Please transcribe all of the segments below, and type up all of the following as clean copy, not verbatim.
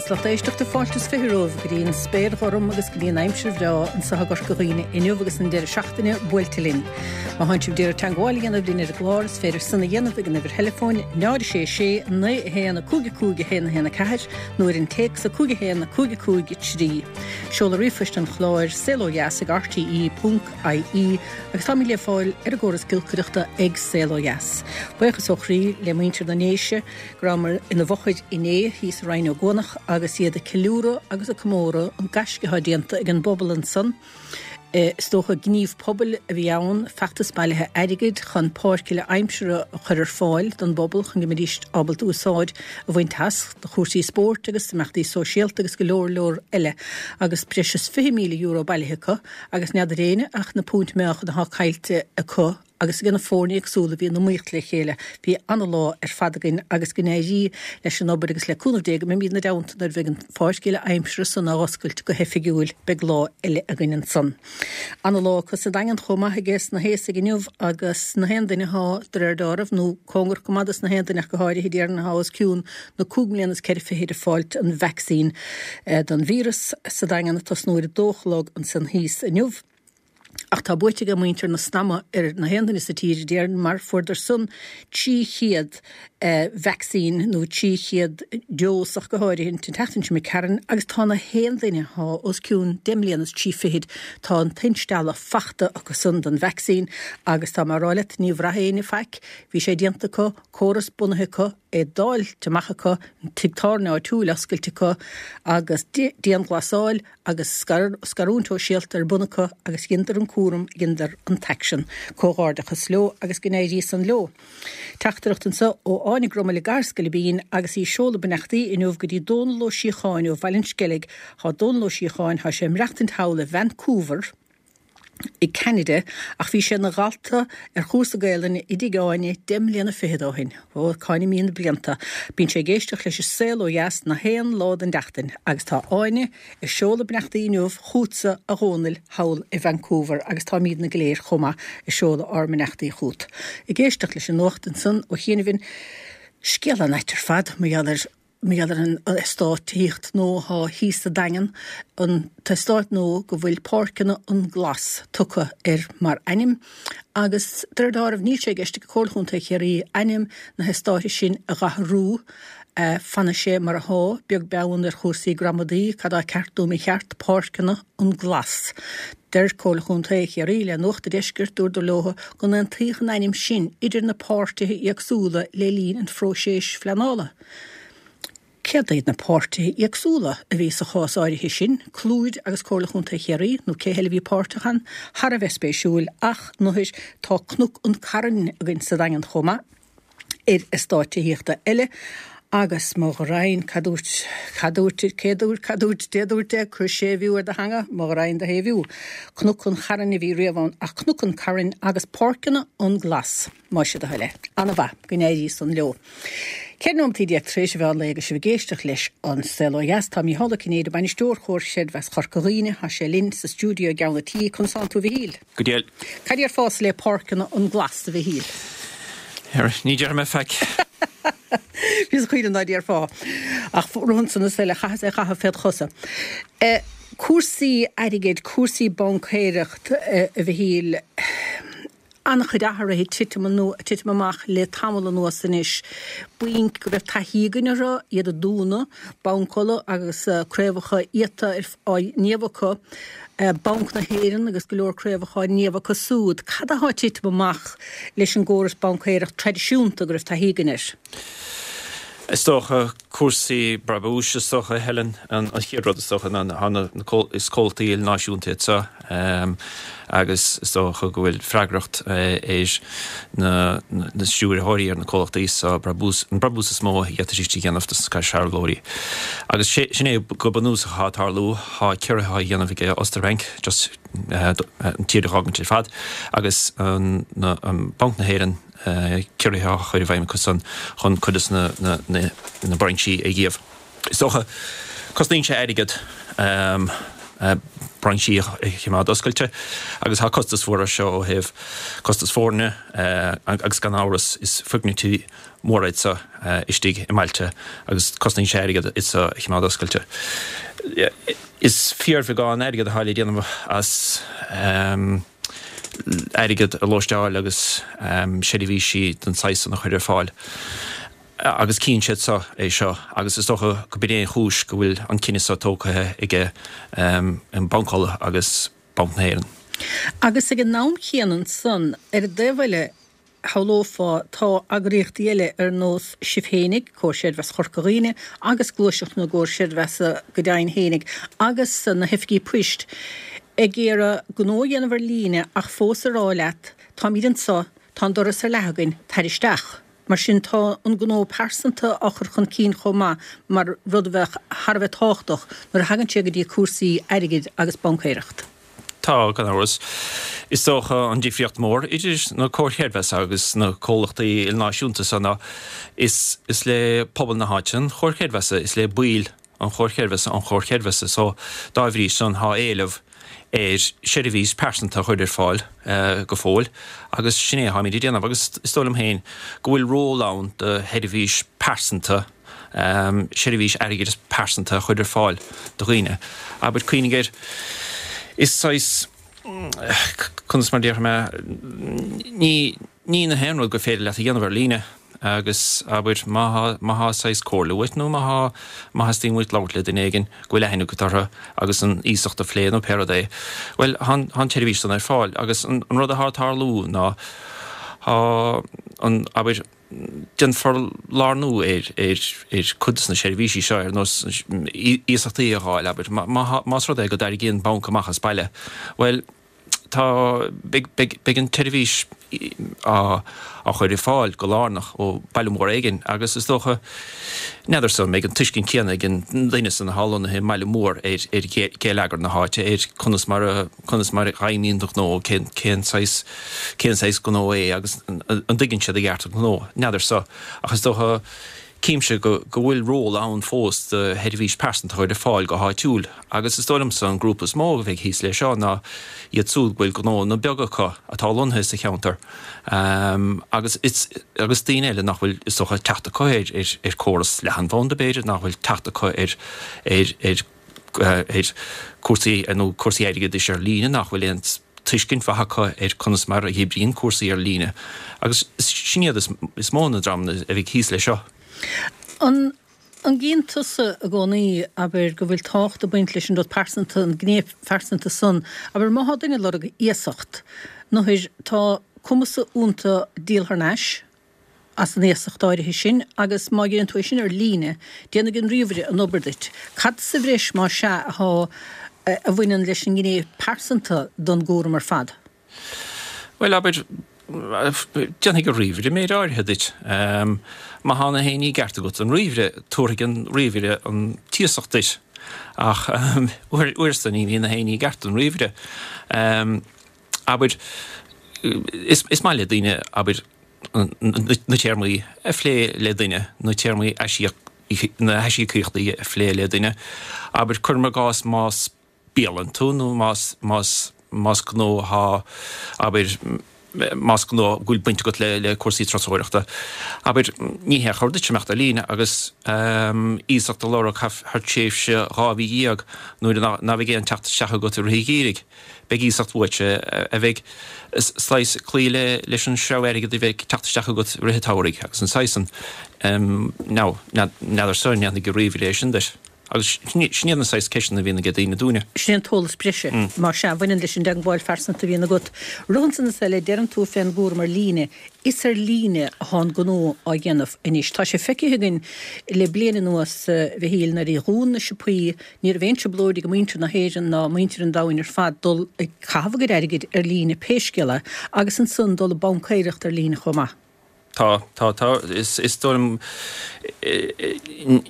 Maslacht éisteach de fáiltas firóh grín spéir chom agus gríon aimsir bhrá an sa gur goghine inniu agus an deir seachtaine builtelín. Má haintib deir tangáil ganna bblin ar glás féidir sanna dhéanamh gan bhar telefóin náidir sé na héanana cúga héna ceir nuair an te sa cúga héanana cúga trí. Seola rifuist an chláir selóheas ag rte.ie agus tá le fáil ar agóras gilcuireachta ag selóheas. Buchas ó chrí le muintir na néise gramar ina bhochaid iné hís Ryan O'Gonach agus iad a Kilúra agus a Comóra an gascatha dianta ag an bobal an son. Stocha gníomh pobl a bhí ann feachtas bailithe airigid chun páirciile aimsire a chuir fáil don bobal chun gimidíist ábalt úsáid a bhain tas de chósaí sport agus meachtaí sosiálta agus go leor eile agus preis 5 milliún euro bailithe agus nead réine ach na púnt meach na caiilte a chu agus gana fórni agsúla bhí na muocht le chéile bhí anna lá ar fadagain agus gnéí leis an obair agus le cúnadéige me míad na daanta ar bheith an fáiscéile aimsire san áhascailt go hefigiúil beg lá eile a gin an son. Anna lá cos a dagan choma a ggés na héasa gniuh agus na hendaine há ar dáramh nó congur gomadas na hendaine go háir hidéar na hás ciún na cúgmléanas ceir féhéidir fáilt an vaccín don vírus sa dagan a tasnúir dóchlog an san hís a niuh. Ach tá buite go muintir na snama ar na hendaine sa tíir déarn mar fuidir sun tíchiad vaccín nó tíchiad deosach go háirinn tin teachtain me ceann agus tá na hendaine há os ciún demlíanas tífiid tá an tinstela fachta agus sun an vaccín agus tá marráile ní bhrahéine feic hí sé dianta có choras bunathe dáil teachcha tigtarna á tú lascailtecha agus déan glasáil agus scarúntó síaltar bunacha agus gintar an cuaram gindar an tection cóáardachas leo agus gnéirí san leo. Teachtarachtan sa ó ánig groma le garscail bíon agus í seola benachtaí inmh go dtí dónló síocháin ó Bhaillinskellig há dónló síocháin há sé mreachtan hála Vancouver I Canada ach bhí sé na galta ar chúsa gaalanna idigáine demlíanana fihedáin ó cáine míon blianta. Bín sé géisteach leis selóheas na héan lád an deachtain agus tá áine I seola benachtaí inmh chútsa a hónil hail I Vancouver agus tá míad na gléir chuma I seola armanachtaí chút. I géisteach leis an nóchtan san ó chéanamhín scialan eitir fad Mialar an stát tíocht nó há hís a dagan an tá stát nó go bhfuil páirceanna an glas tucha mar anim agus dáramh ní sé geiste cóilchúnta chéirí anim na hestáisi sin a rathrú fanna sé mar a há beag beann ar chósaí gramadaí cad a ceartú mé cheart páirceanna an glas. Der cóilchúnta chéirí le nuachta deisgirt dúr do lotha gon an tríchan anim sin idir na páirtithe agsúla le lín an fróséis fleanála. Ceadaid na páirtithe agsúla a bhí sa chásáirithe sin, clúid agus cóilchúnta chéirí nó céhéile bhí páirtachan, har a bheith spéisiúil ach nóis tá cnúc an carann a gin sa dagan chuma ar a stáitiíochta eile agus má rain cadúrt déadúirte chu sé bhíú ar de hanga má rain de héhú. Cnúc an charann bhí riamháin a cnúc an carann agus páirceanna an glas má sé de heile. Anna bha gnéirí san leo. Cernóm tíí ag trééis bheá le agus se bhgéisteach leis an selóheas tá í hála cinnéad a bainine stór chóir séad bheits chorcaíine ha sé linn sa stúdio geanna tí chun sanú bhíl. Godéal. Cad ar fás le páirceanna an glas a bhíl. Ní dear me feic. Bhís chuid an náid ar fá. Ach runn sanna le chaha féad chosa. Cuasaí airigid, cuasaí bancéireacht a bhíl annach chud ahar hé titimach le tamala nuas san is buin go raibh taithíganna ra iad a dúna bancola agus créimhacha iata ar níomhacha banc na héireann agus go leor créimhacha níomhacha súd. Cad a há titimach leis an ggóras bancéireacht tradiisiúnta go raibh taithíganis? Is tócha cuasaí brabúis is tócha Helen an chéadrod is tócha is cóiltaí náisiúnta agus is tócha go bhfuil freigracht éis na stúir háirí ar na cóiltaí sa brabús is mó dhéatartí ghéanamh ca searlóirí. Agus sinné go banús a thárlú há ceirtha dhéanamh ige Osterbank just an tíir hágan til fad agus an banc na héireann Cuirthe chuir bhaim chusan chun chudas na braintí a gíomh. Is tócha cosníonn sé airigid bransí chimá oscailte, agus há costas fuór seo heh costas fórne agus gan áras is fugnití mórraid sa istí i Mailte agus costain séirigad is chimá oscailte. Is fear fi gáin airigad a hála déanam as airigad a lóisteáil agus séidirhí den 6 nach chuidir fáil. Agus cín siad sa é seo, agus is docha go bidéon chúis go bhfuil an cinine sa tócathe ige an bancáil agus banknéireann. Agus ag an nám chéanann san déhile hálófá tá agréocht eile nós sibhhénig cóir séad bheits chorcaíine agus glúiseach na ggóir séad bheits go dain hénig agus na hifcií puist ag géire gnó dhéanamhar líne ach fós a ráleat tá míad an sa tá doras ar legainn taristeach. Mar sin tá an gnó persanta achar chun cín chomá mar rud bheith Harbheith táchtach mar hagann sé go dtí cuasaí airigid agus bancéireacht. Tá gan áras. Is tócha an dífriocht mór, idir na cóirchéirbheis agus na cólachtaí il náisiúnta sanna is le pobl na háitin, chóirchéirbheisa is le buil an chóirchéirbheisa so dáibhrí san há éileh séirihís persanta chuidir fáil go fóil, agus sinné ha mí déanamh agus stólam héin go bhfuil rólán de héirihís persanta séirihís airigid persanta chuidir fáil do chuoine. Aber cuoinigir is sais chunas mar déir me ní na héanrúil go féidir le a dhéanamhar líne agus aber maha sais cóla wit nó maha stín wit láirle den éigen go lehénú gotartha agus an ísachta phléin ó Paradé. Well, han televís an fáil agus an rud a hátharlú ná an aber den for lárnú cudas na séirhísí seo nó ísachtaí a háil aber más rud go dair gén banca machchas baile. Well, tá big an televís a chuir fáil go lánach ó bailmór aigen agus is dócha neidir san méid an tuiscin céanna gin daine san hallna he meile mór cé legar na háite chunas mar raíonach nó cén sais go nó agus an digginn siad a gheartach nó neidir sa agus dócha cíimse go bhfuil ról ann fós de heirhís persanta chuir fáil go háitiúil agus is dóm san grúpas mó go bheith híos lei seo ná iad súd bhfuil go nó na beagacha atá lonthe sa cheantar agus daine eile nach bhfuil is socha teachta chuir córas le an bhán de béidir nach bhfuil teachta chuir cuasaí nó cuasaí airigid is ar líne nach bhfuil éon tuiscin facha chunas mar a hébríon cuasaí ar líne agus sinnéad is mó na dramna a bhíh híos lei seo. An gén tusa a gcónaí aber go bhfuil tácht a baint leis an dot persanta an gnéip persanta san, aber má duine le go éasacht nó tá cumasa únta díalthar neis as an éasachtáirithe sin agus má gén tú sin ar líne déanana gin riomhre an oberdit. Cad sa bhreis má se a bhainean leis an gné persanta don gúra mar fad? Well, aber deannig go riomhre méid áirtheadit. Má hána héí garta go an riomhre túraigh riomhre an tíosachtais ach uirstan í hína héí garta an riomhre. Aber is mai le daine aber na tearmaí a phlé le daine na tearmaí na heisí cíochtaí a phlé le daine aber chumar gás más béalan tú nó más gnó há aber más gnó gúil buinte go le cuasaí trasóireachta. Aber ní he chuirde seachta líne agus ísachta lárach thar téifse rábhí íag nuair na bhíh an teachta seacha go a réigéirigh. Beg ísacht bhuaite a bheith sláis clíle leis an seoirigh a bheith teachta go rétháirigh agus an saisan neidir soin go riomh léis sin deis. agus snían sais ceisina bhína go daoine dúine. Snían tólas brise mar se bhainean leis an deag bháil fersanta bhína got. Runsan sa le dean tú féin gúr mar líne, is líne hán gnó á dhéanamh inis. Tá sé feiceigin le bliana nuas bhíil na rún na sipaí, níor bhéintse blóide go muintir na héidir ná muintir an dáin ar fad dul cabhagur airigid ar líne péisceile agus an sun dul a bancéireacht ar líne chomá. Tá is dóm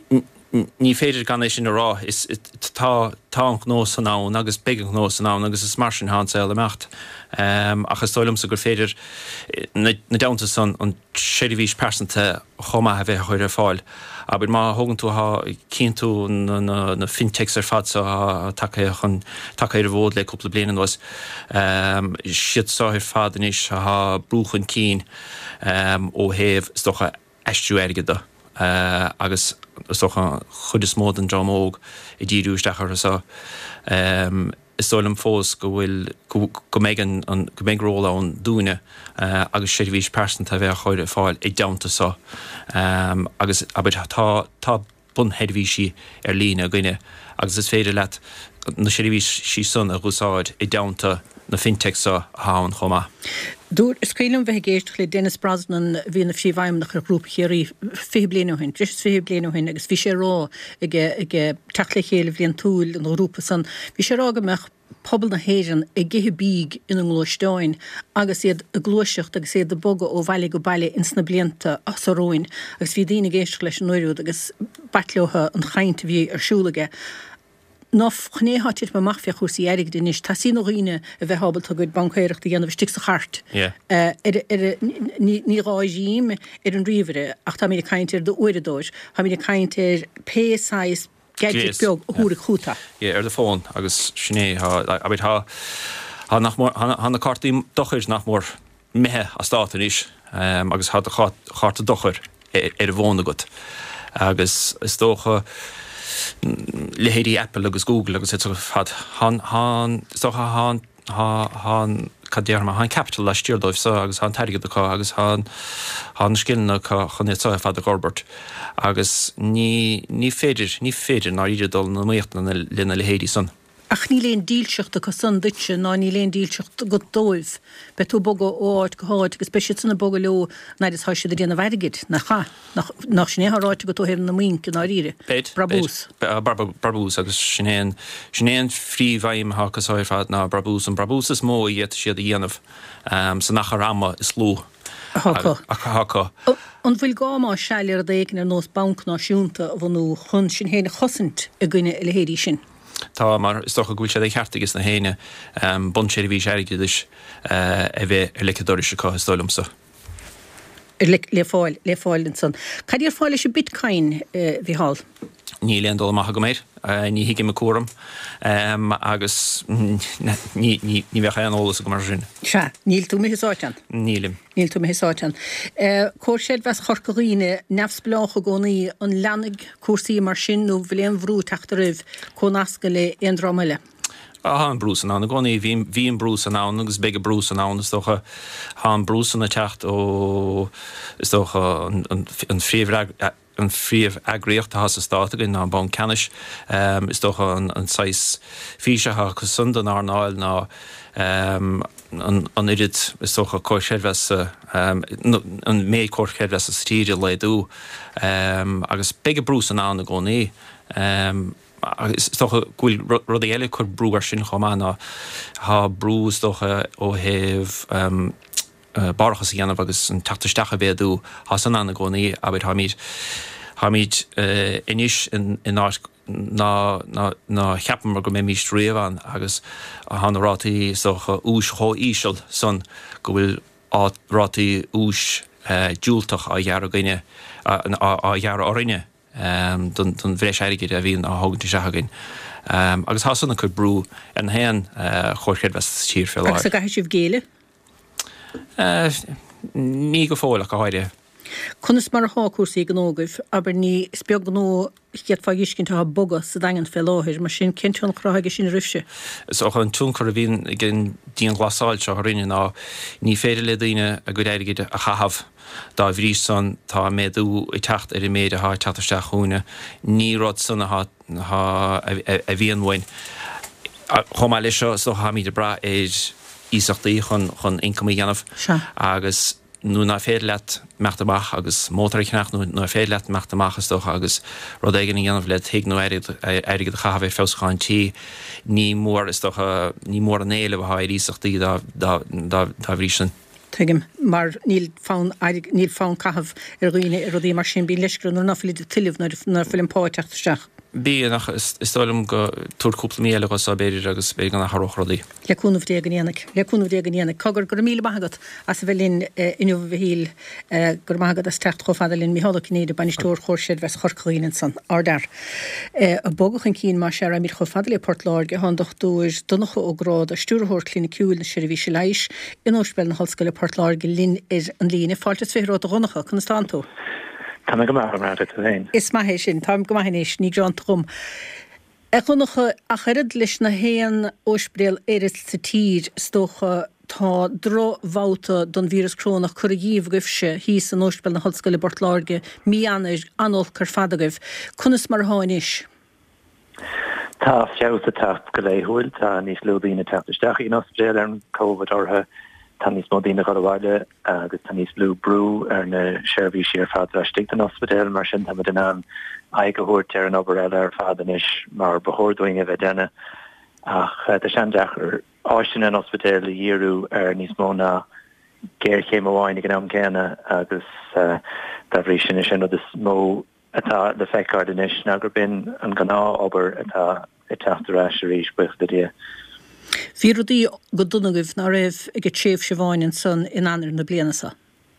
ní féidir gan é sin rá is tá nó san ná agus be nó san ná agus is mar sin há eile mecht achas stoilm sa gur féidir na damta san an 60 persanta chomma a bheith chuir fáil aber má hogan tú ha cín tú na fintechs fad sa take bhód le cúpla blianan was siad sáthir fad in is ha brúchan cín ó héh stocha eistú airgada agus stocha chud is mód an dramóg I ddíúisteachar sa is stoilm fós go méid róla an dúine agus 60 persanta a bheith chuir fáil I damta sa agus aber tá bun headhí lína gine agus is féidir leat na 60 sí sun a gúsáid I damta na fintech sa hán chomma. Dúr scrílam bheith géist le Dennis Brosnan hína sí bhaim nach grúp chéirí fé blianahin, just fé blianahin agus bhí sé rá ige tala chéile bblion túil an grúpa san. Bhí sé rágameach pobl na héirean I githe bíg in an glóisteáin agus iad a glóiseacht agus iad a boga ó bhaile go baile ins na blianta as a róin agus bhí daoine géist leis an nóirúd agus batleotha an chaint bhí arsúlaige. Nóf chnéhatit ma mafia chwrsi erig din is, tas no rine a bheith habal to good bankeirecht a gynna stig sa chart. Ní rájím an rivere, ach ta mi kaintir de oiredóis, ha mi kaintir P-size gadget biog húra chúta. De fón agus sinné abit ha na cartí dochir nach mór methe a státan is, agus ha a charta dochir bhóna gut. Agus is dócha le héirí Apple agus Google agus had han cadéarma han capital le stúrdóibh sa agus han teirigad aá agus han skillna chunnéá fad a Gorbert agus ní féidir ná idir dul na méochtna lena le héirí san. Ach ní léon dílseacht a san dutse ná ní léon dílseacht go dóibh, be tú boga áit go háid agus be sanna boga leo na is thoise déana bhairgid nach sinné ráite go tú hefn na mink ná ríre. Brabús. Brabús agus sinnéan fríomhhaim hagus áir fad ná Brabús an Brabús is mó iad siad a dhéanamh sa nach rama is lú. Haka. An bhfuil gáá seir a dhéigen ar nós bank náisiúnta bhanú chun sin héna chosint a gine le héirí sin. Tá mar is toch a gúil sé cheartagus na héine bon sé bhí séigeis a bheith ar lecadóir se cá stoilmsa. Le fáilin san. Cad ar fáil sé bitcoin bhí hall? Ní leon dul amach go méid, ní hiigi me cuam agus ní bheith an ólas go mar sin. Se, níl tú méáin? Nílim. Níl tú méáin. Cóir séad bheits chorcaíine nefsblácha gcónaí an leannig cuasaí mar sin nó bhléon bhrú teachtaribh có nasca le an ráile. Han brús an goni hí an brús an agus bege brús an is stocha han brús an a techt ó is stocha an fríomh agréocht has a státegin ná ban canis is stocha an 6 físecha go sundan arnáil ná an irid is stocha cóirchéadhes an méid cóirchéadhes a stíide le dú agus bege brús an goni is toch gúil rud eile chur brúar sin chomána ha brús docha ó heh barchas dhéanamh agus an tataisteach a bhéadú ha san anna gcónaí aber ha míid inis in ná cheapam mar go mé mís tríomhan agus hána rátaí socha ús cho ísisiid san go bhfuil rátaí ús dúltach a dhear gine a dhear árinne don bhreis airigid a bhíon a hágann seachagin. Agus hasanna chud brú an héan chóirchéad bheits tír fel áir. Agus a gaithir sibh géile? Ní go fóilach a háide. Conas mar a hácúsaí gnógah, aber ní speag gnó chiad fágiscinn tá boga sa dagan fel áthir, mar sin cinún chráige sin rifse. Is auch an tún chur a bhíon gin díon glasáil se rinne ná ní féidir le daoine a go airigid a chahabh. Da bhrís san tá méadú I techt ar I méad a tataisteach chúna, ní rud sanna a bhíon bhain. Chomá lei seo so ha míad a bra éid ísachtaí chun incomí dhéanamh agus nó ná féad leat meachtamach agus mótaríchnach nó féad leat meachtamachchas docha agus rud éigen dhéanamh le hiag nó airigid a chahabh féáintí ní mór is docha ní mór an éile bh ísachtaí dá bhrís san. Tuigim mar níl fán cahabh roioine rodí mar sin bí leisgrún nó nafili de tilh nar fil páteachtasteach. Bí nach istáilm go túrcúpla míle go sa béidir agus bé gan throchrodí. Leúnmh dé gnéananig cogur gur míle bagad as bhelín inmh híl gur magad as techt chofadalín míhallach néidir banistóir chóirséad wes chorchlíinn san ardar. A bogachan cín mar sé mí chofadalí Portláirge handach dúir dunacha ó grád a stúrthóir clínicúil na seirbhí se leis in óspel na hallscoile Portláirge linn an líine fáiltas féró a runacha chun stantú. Tá go mar a Is mai sin tá go maiéis ní John trom. Chunacha a churid leis na héan ósbréal éris sa tír stocha tá drohváta don vírus crónach chur díomh goibse hí an óspel na hallscoile Portláirge mí anol chu fadagah chunas mar háis. Tá fiáta tacht go léhúil tá níos lúdíine tapteach in Australia an COVID ortha tá níos módíine go bhile agus tá níos blú brú ar na seirbhí siar fád stig an hospital mar sin tam den an aigehoort ar an oberile ar fadan is mar behoordoing a bheith dénne ach de sean dechar áistin an hospital a dhéú ar níos móna géir chéimháinnig an am céine agus da bhrí sin sin is mó atá le feicard in is nagur bin an ganá ober atá teachtarrá ríéis buch de dia. Bhí rudí go dunagah ná raibh ag tréomh se bháin san in anir na blianasa.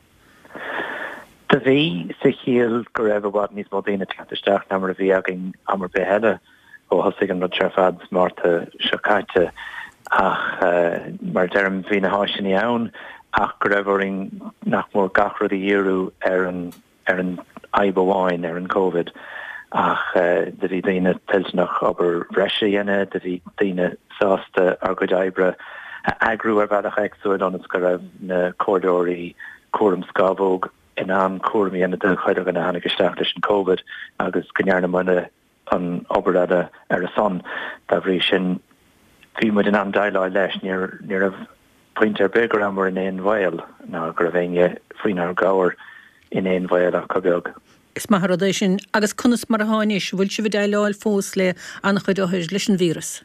Da bhí sa chéal go raibh bhd níos módíine teachtarteach na mar a bhí agin amar be heile ó hosig an trefad máta seáite ach mar derm hí na háisina ann ach go raibhing nach mór gachrodí dhéú ar an aibháin ar an COVID ach de bhí daine tilsnach aber breise dhéine, de bhí daine sásta ar go daibre agrú ar bhealach exúid an go raibh na cordóirí cuam scabóg in an cuairmí ana de chuidir gan na hana geisteach leis an COVID agus gonearna mana an oberada ar a son da bhrí sin bhí mu in an daileáil leis ní a pointer begur an mar in éon bhil ná gur a bhéine faoinar gáir in éon bhil a cobeag. Is maithradéis sin agus chunas mar háis bhfuil si bh daileáil fós le annach chuid áthir leis an vírus.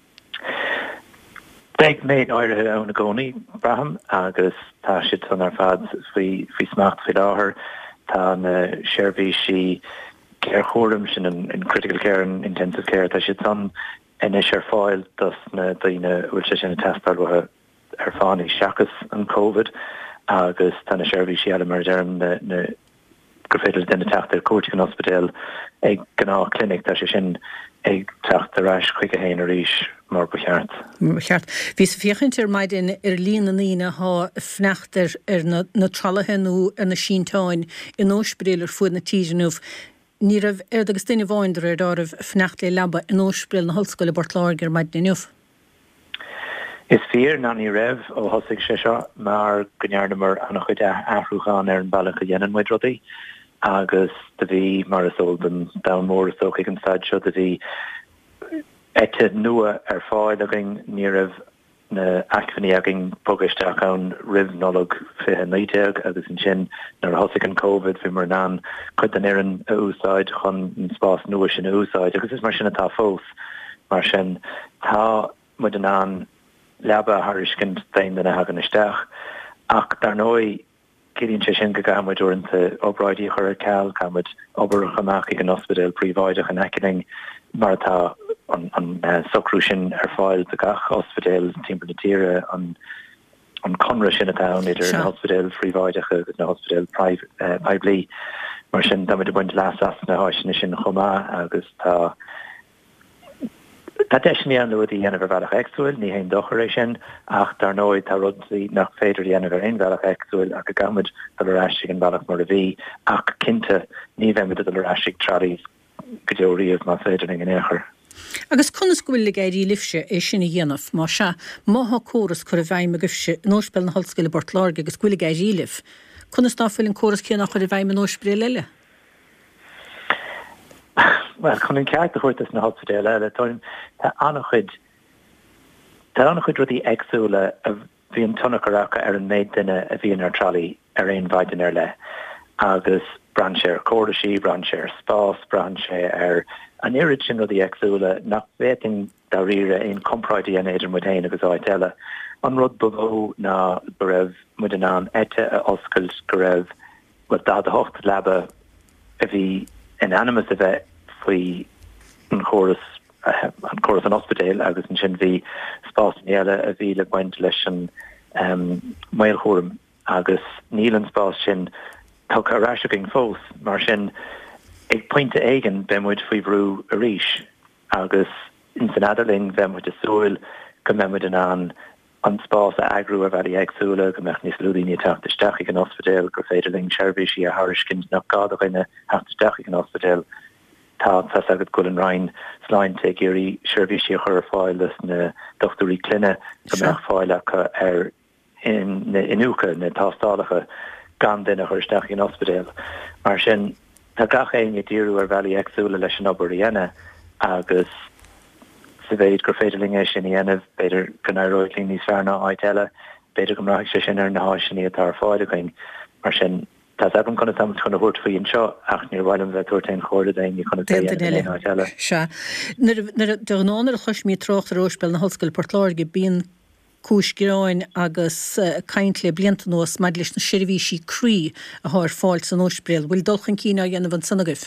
Deag méid áirithe anna gcónaí braham agus tá siad san ar fad faoi smacht faoi láthair tá na seirbhí si care chóram sin in critical care and intensive care tá siad san inis ar fáil dus na daine bhfuil se sin na testáil ar fáinnig seachas an COVID agus tá na seirbhí si eile mar derm na gur féidir den teachtar cuairte an hospital ag gná clinic tá sé sin ag teachtar reis chuig a héin a ríis mar bucheart. Bhí sa fiochann ar maid in ar líana lína há fneachtar ar na tralahenú ar na síntáin in óspréil ar fuad na tíidirnúh. Ní rah agus duine bháindir ar dáibh fneacht le labba in óspréil na hallscoile Portláirge ar maid nniuh. Is fear na ní raibh ó hosig sé seo mar gonearnamar annach chuid ahrúcháin ar an bailach a dhéanaan muid rudaí agus de bhí mar is olban damór so ag an staid seo de bhí ete nua ar fáil agin ní raibh na acfaní agin bogisteach an rih nolog fithe naiteag agus an sin nar hosig an COVID fi mar ná chud an éan a úsáid chun an spás nua sin a úsáid agus is mar sin atá fós mar sin tá mu an an leba hariscin dain den a hagan isteach ach dar nói cíonn sé sin go gahamid orintanta obráidí chur ceall camid obair chamach ag an hospital príomháideach an ekening mar atá an socrú sin ar fáil de gach hospital timp na tíre an conra sin atá idir an hospital príomháideach agus na hospital privatlí mar sin damid a buint las na háisina sin chomá agus tá Tá deisní an luí dhéanamh bhealach exúil, ní haon docharéis sin ach dar nóid tá rudaí nach féidir dhéanamh aon bhealach exúil ach go gamid a leráisiigh an bhealach mar a bhí ach cinnte ní bheimid a leráisiigh tradí go deoríomh má féidir an éair. Agus chunas go bhfuil le géirí lifse é sinna dhéanamh má se mátha córas chur a bhaim a gibse nóspel na hallscoile Portláirge agus bhfuil géirí lif. Chunas náfuil an córas céannach chur a bhaim a nóspréil eile. Well, chun an ceart a chuirtas na hospital eile tá annach chud rudí agsúla a bhí an tonna goracha ar an méid duine a bhíon ar tralaí ar aon bhaidin ar le agus bran sé ar códaisí, bran sé ar spás, bran sé ar an irid sin rudí agsúla nach bhéting dá rire aon compráidí an éidir mu héin agus áid eile an rud bevo na berev muiden an ette a oskult gorev wat da de hocht labbe a vi an animus a vet foi an chorus an hospital agus an sin vi spasniele a vi le gweint leis an mailchorm agus nílan spás sin tu a rasing fós mar sin ag pointe aigen bemmuid foi brú a ríis agus in san aderling bemmuid a soil go memmuid an spás a agrú a bhí agsúla go meach níos lúdaí tachtasteach an hospital gur féidirling seirbhísí a hariscint nach gad a rinne tachtasteach an hospital tá agad go an rein sláin te géirí seirbhísí a chur fáil na dochtarí cluine go meach fáilecha ar in inúcha na tástálacha gan duine chuirteach an hospital mar sin tá gach éon ddíú ar bhí agsúla leis an obair agus sa bhéid gur féidirling é sin dhéanamh beidir gannáróidlín níos fearna áiteile beidir go mraigh sé sin ar na háisinaí atá fáide chuin mar sin tá an chuna tam chuna bhút faoin seo ach níor bhhailm bheith tuairtain chóirda daon chuna áiteile. Se de nánar a chuis mí trocht róspel na hoscail Portláirge bíon cúsgiráin agus caiintle blianta nuas maid leis na seirbhísí crí a thir fáilt san óspréal. Bhfuil dulchan cína dhéanamh an sanagah?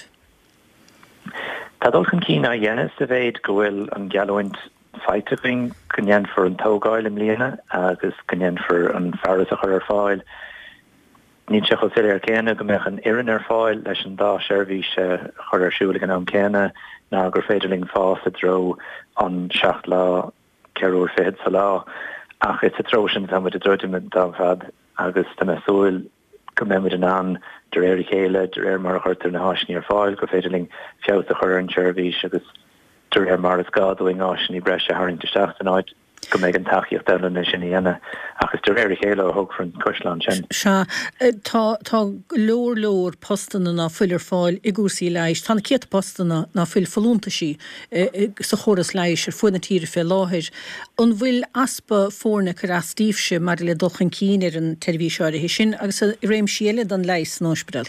Tá dulchan cína dhéanamh sa bhéid go bhfuil an gealúint feitering cynnian for an tógáil im líana agus cynnian for an fearras a chur ar fáil. Níl se chus ar céine go meach an ian ar fáil leis an dá seirbhís chur ar siúla an céine ná gur féidirling fás a dro an 7 lá ceúir féad sa lá. Ach it's a trosin am with a droidiment damfad agus tá súil go memid an der éir chéile der mar chuirtar na háisní ar fáil go féidirling fiáta a chur an seirbhís agus der mar is gadúing áisní breise haingteach an áid go méid an taíocht na sin dhéana agus der éir chéile a thug fron Cuisland sin. Se tá lór postanna ná fuilir fáil i gúsaí leiis, tána céad postanna ná fuil falúnta sí sa choras leiis ar fuina tíre fé láthir. An bhfuil aspa fórna chu astíobse mar le dochan cín ar an televíseáir hí sin agus a réim síile don leis an óspidal.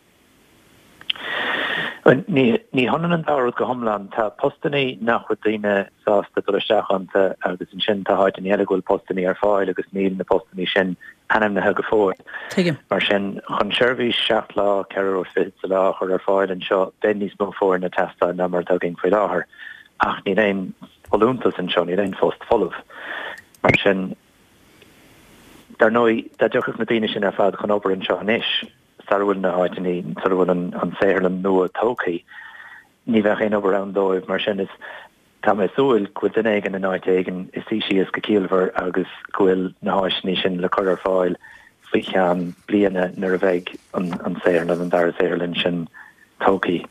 Ní hanan an dáir go homlan tá postannaí nach chu daine sásta do seachanta agus an sin tá háid an eile ghfuil postannaí ar fáil agus níl na postannaí sin anam na thuga fór. Mar sin chun seirbhís 7 lá ceúir féad sa lá chur ar fáil an seo ben níos mó fór na testa na mar tuginn faoi láthair ach ní réon folúntas an seo ní réon fóst folamh. Mar sin dar nói tá deochas na daine sin ar fad chun obair an seo inis. Sarhfuil na háitiní sarhfuil an saoirlam nua tócaí ní bheith chéin obair an dóibh mar sin is tá mé súil go duine an an áit éigen is sí is go cíalmhar agus gohfuil na háisní sin le chur ar fáil faoi cheann bliana nar a bheith an saoirlam an dar saoirlinn sin tócaí.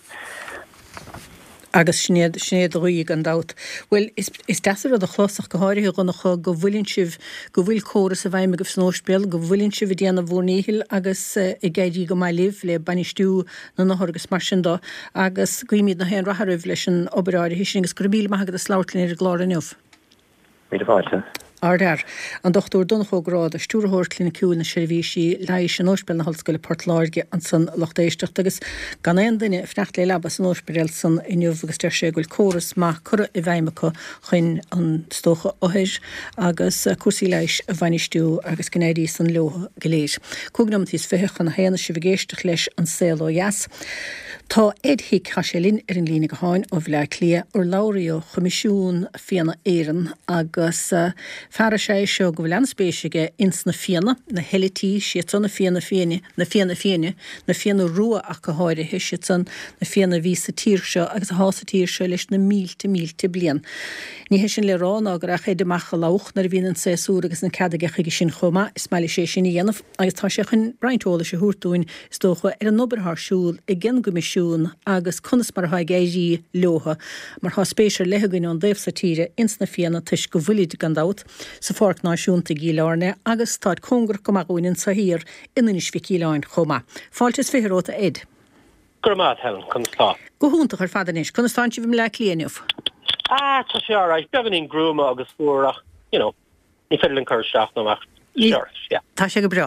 Agus snéad ruig an dat. Well, is dear a chlosach go háirithe gonnacha go bhfuilinn sibh go bhfuil córas a bhaime go snóspel, go bhfuilinn sibh déanana bhórnéhil agus i gaiidí go mailih le banistú na náthgus mar sin dó agus goimiid na héan ratharibh leis an obaráir hí sin agus go bíle maithagad a sláirtlín ar glár aniuh. Míle bhailte. Ardar, an Dr. Donachógrád a stúrthirtlín ciúil na seirbhísí leiis an óspel na hallscoile Portláirge an san Lochtéisteacht agus gan éon duine fnecht le labas an óspel san inniuh agus deir sé goil córas má cura i bhaimecha chuin an stócha óhéir agus cuasaí leiis a bhainistú agus gnéirí san leotha goléir. Cúgnam tís fithechan na héana si bhgéisteach leis an saoil ó Jas. Tá édhic chaselín ar an lína go háin ó bhile clia ar láirío chomisisiún fianna éireann agus fear sé seo go bhfuil anspéisige ins na fianna na helití sian na fianna féine na fianna rua ach go háirithe sian na fianna ví sa tír seo agus a hása tír seo leis na mílte blian. Ní hé sin le rán agur a chéad amach lách nar bhíon an séú agus na ceadaige chuige sin chomá is meile sé sin dhéanamh agus tá sé chun breintóla sé thuúrtúin is dócha ar an nobarthsúil i gin gomisisiún agus chunas mar ha géirí leotha mar há spéisiir lethegainn an déobh sa tíre ins na fianna tuis go bhfuilid gandát sa fáic náisiúnta gíláne agus táid congur go magúinn sa hir inis fi cíláin chomá. Fáiltas firóta Ed. Gurmad Helen, chunstá. Go húnta chu fadanis, chunstá si bhím le líanamh. Tá sé áráid, bevan in grúma agus fuach, ní féidirlinn chuirteach nóach Tá sé go bra.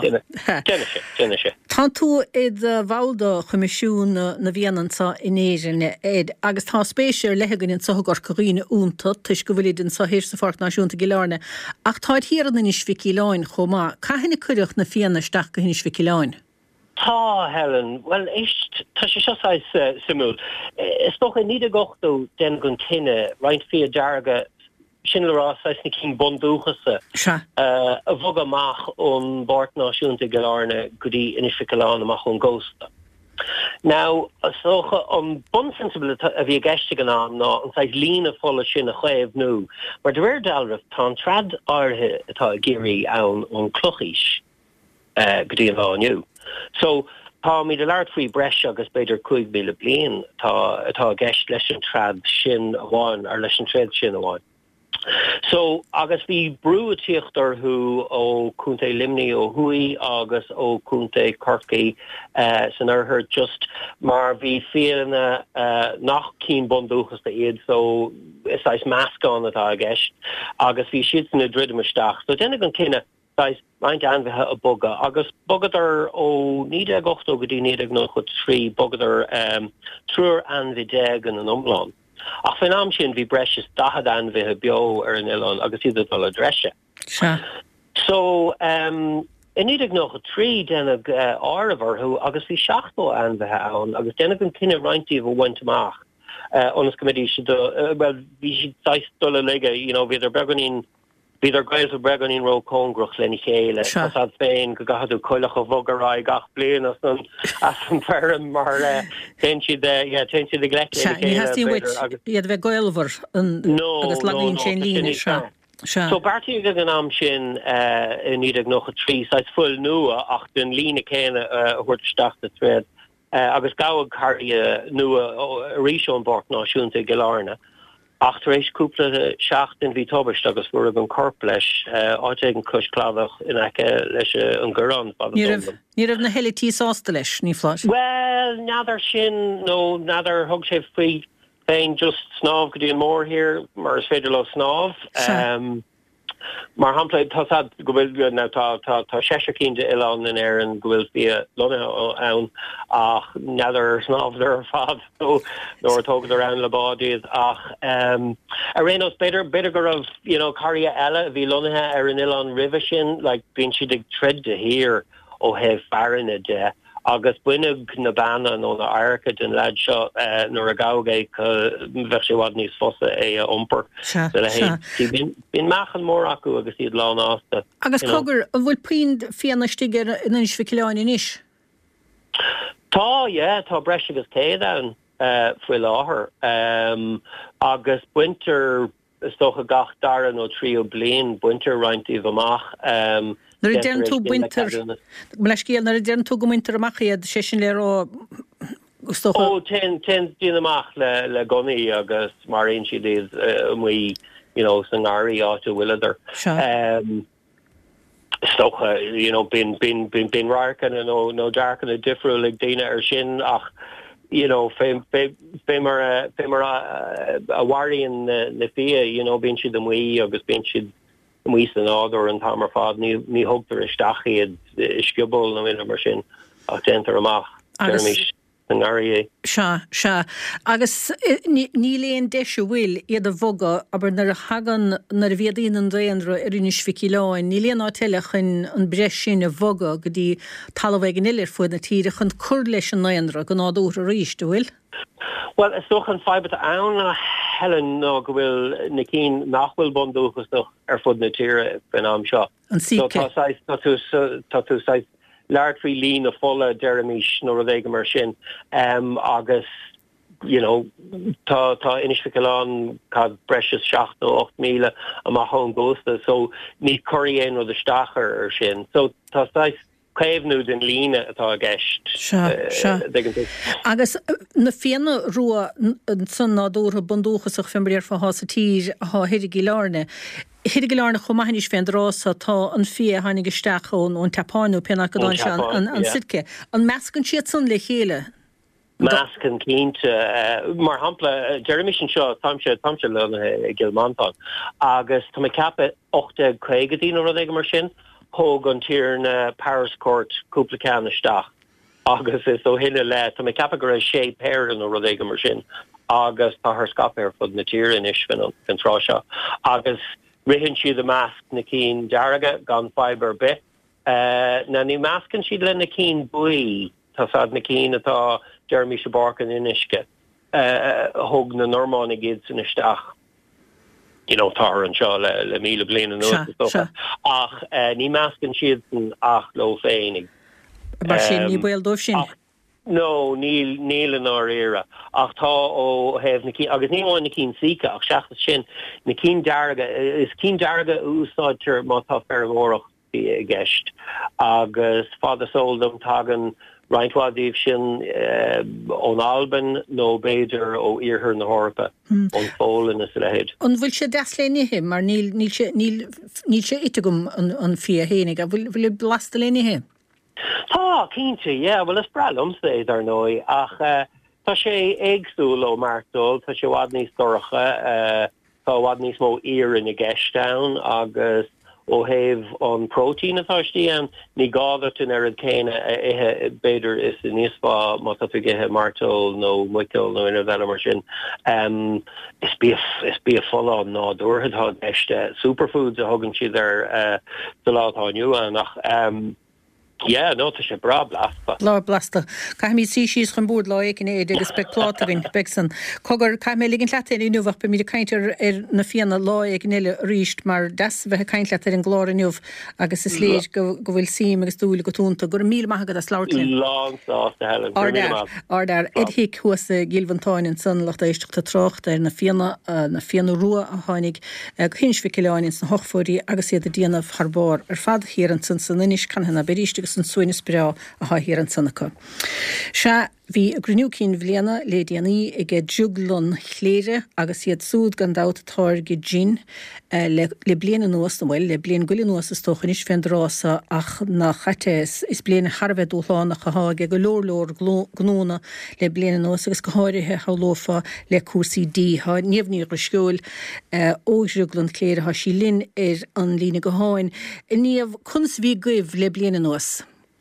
Tá tú iad bhilda chumisisiún na bhéanansa inéidirne éid agus tá spéisiir lethegann sa gur choíine únta tuis go bhfuil den sa héir sa fort náisiúnta giláne. Ach táid hir an inis ficiláin chomá, Caithna cuireach na fianaisteach go hinis ficiláin? Tá Helen, well tá sé seáis simú. Is toch in níidir gochtú den gon tinine reint fi dearga sin lerá na cín bondúchasa a bhog amach ón bord náisiúnta giláne go dtí inisficáin amach ón gósta. Now, socha an bonsensibility a bhí gceiste gan ná an said lína fola sin a chuibh nó, mar de réir dalrah tá trad áirithe atá géirí ann ón clochis go dtí an bháinniu. So, tá mi de leart faoi breis agus beidir 5 míle bliain atá gceist leis an trad sin amháin ar leis an tréad sin amháin. So, agus bhí brú tíochttar hu ó cúnta limní ó hui agus ó cúnta Corcaí san arthir just mar bhí fianna nach cín bondúchas de iad, so is meascán atá a gceist agus bhí siad na dridimisteach. So dénne an cinenne maint anmhethe a boga, agus bogadar ó 9 gochtó go dtí 9 nó chud 3 bogadar trúr anmhidéag an omláin. Ach fan am sin bhí breis dahad anmhethe beo ar an Ileán agus iad dul a dreise. So, in 9 nó 3 denna áramhar hu agus bhí 16 anmhethe ann, agus denna an cinenne reintíh bhaint amach. Onas committee well, bhí si dul a leige, bhíidir beganín Bíidir gail a breganín ro cóngrach lení chéile as féin go gathú coilech a bhogarrá gach blian as an ferm mar ten siad de gleic iad bheith gailhar agus lagín sé líne se. So bartí go an am sin in 9 nó 3 sais full nua ach den líne céine huirteach a tréad agus gabhadh cairthe nua a ríseo an bord náisiúnta giláne. Ach éis cúpla seachtain bhí tobaist agus bhfuair an corp leis áte an coscladach in aice leis an gurán. Ní raibh na heilití sásta leis ní fláis? Well, nadidir sin nó nadidir thug sé faoi féin just snámh go dtí an mór hir mar is féidir le snámh. Mar hampla tá go bhfuil ná tá seisecínte Ileán in éireann go bhfuil bhí lonathe ann ach neidir snámhar fad nó tógad around le bádaíad ach a rénos beidir go raibh cairthe eile bhí lonathe ar an Ileán ribhe sin, like bíonn siad ag tread de hir ó heh fearanna de agus buineag na banna nó na aircha den leid seo nuair a gágaigh bheith sé bhd níos fosa é iompar. Bíon meachan mór acu agus iad lán ásta. Agus cogur a bhfuil puin fianaisteige in Inisficáin inis? Tá breis agus céad ann faoi láthair. Agus buinter stocha gach daran ó 3 bliain buinter reintíh amach. Nar a dean tú buinter, leis céal nar a dean tú go muinter amach iad sé sin le rá stocha? Ó, ten dín amach le gonaí agus mar aon siad is mui, san gáirí áte bhuileidir. Stocha, bin rarcan nó darcan a difriúil ag daine ar sin ach fé mar a waríon na fia, bíonn siad mui agus bíonn siad mhuis an ádur an tamar fad ní thugtar isteach iad isciobal na mine mar sin ach dentar amach dermis an gáirí. Se. Agus ní léon deise bhfuil iad a bhoga aber nar a hagan nar a bhéadaíon an réanra ar Inisficáin, ní léon áteilech an breis sin a bhoga go dtí talmhaig an ilir fuad na tíre chun cur leis an réanra go nádúr a ríist bhfuil? Well, is toch an fibet aan Helen no go bhfuil na cín nachhfuil bondúchas ar fud na tíre ben am seo. An síce. Tá tú sais leart faoi lín a fola deirimiis nó a bhéige mar sin agus tá Inisficáin cad breis 7 nó 8 míle amach an gósta, so ní choiríon ó de stachar ar sin. So tá sais Caimhnú den líne atá a gceist. Agus na fianna rua san nádúra bondúchasach fimbriar fa hása tír a hiirigí lárne. Hiirigí lárne chomahanis féin drása tá an fia hanig isteachón ón tapáinú pena go dáin an sitce. An meascan siad san le chéile? Meascan cínte, mar hampla, Jeremisin seo tamse le gilmantán. Agus tá me cappa 8 caigadín ó rodéige mar sin, hog an tír Paris Court cúpla ceanistach agus is ó hinne le tá mé cappa go sé péan ó rodéige mar sin agus tá th scapéir fud na tír in isfin an rá seo agus rihann siad a measc na cín dearga gan fiber bit na ní meascann siad le na cín buí tá fad na cín atá Jeremy Shabarkan in isce hog na Normánig gids in isteach tar an seo le míle blian an ach ní meascann siad ach lo féinnig mar sin ní bhfuil dóibh sin No, níl an ára ach tá ó heh na cín agus níháin na cín sica ach seachas sin na cín dearga is cín dearga úsáidtear má tá fer an órach i gceist agus fada sóldam tagan Reinintádíh sin ón Alban nó béidir ó iarthar na hórpa ón fólan is lehéid. An bhfuil sé deaslénithe mar níl sé itagum an fia hénig a bhfuil blasta lénithe? Tá cínte, bhfuil is bralum séid ar nói ach tá sé éagsúil ó martól, tá sé bhhad níos doracha tá bhhad níos mó iarn i gceistán agus ó heh an protein atáistí an ní gádatain ar an céine ihe beidir is in níosfá má tá githe martól nó muitil nó ina bheile mar sin is bí a folán ná dúirtha gceiste superfoods a thugann siad ar do látániu nach no tá sé bra blasta. Lá blasta. Ca mí sí síos chun búd lá écin éiad agus speclátarin begsan. Cogur ca mé ligin leat in nuach be mí caiintear na fianna lá ag néile ríist mar das bheit caiint leat in glár inniuh agus is léis go bhfuil sim agus dúla go túnta gur míl maigad a sláirtlin. Lásásta Helen. Ardar edhic chuasa gilvantáin in san lecht éisteachta trocht ar na fianna rua a tháinig hinsvikileáin san hochfóí agus iad a díanamh tharbár ar fad hir an san inis can hena beríiste an suine sprá a hir an sannacha. Se hí a grniúcín bhliana le déanaí ag juglun chléire agus iad súd gan dat atáir go gin le bliana nuas bhfuil le blian goile nuas is tóchan is fenrása ach na chatéis is bliana Harbheith dúláánach a háige go lór gnóna le bliana nuas agus go háirithe hálófa le cuasaí dí ha níomhníí go sciúil ó juglun chléire ha sí linn an lína go háin. Níomh chuns bhí goibh le bliana nuas.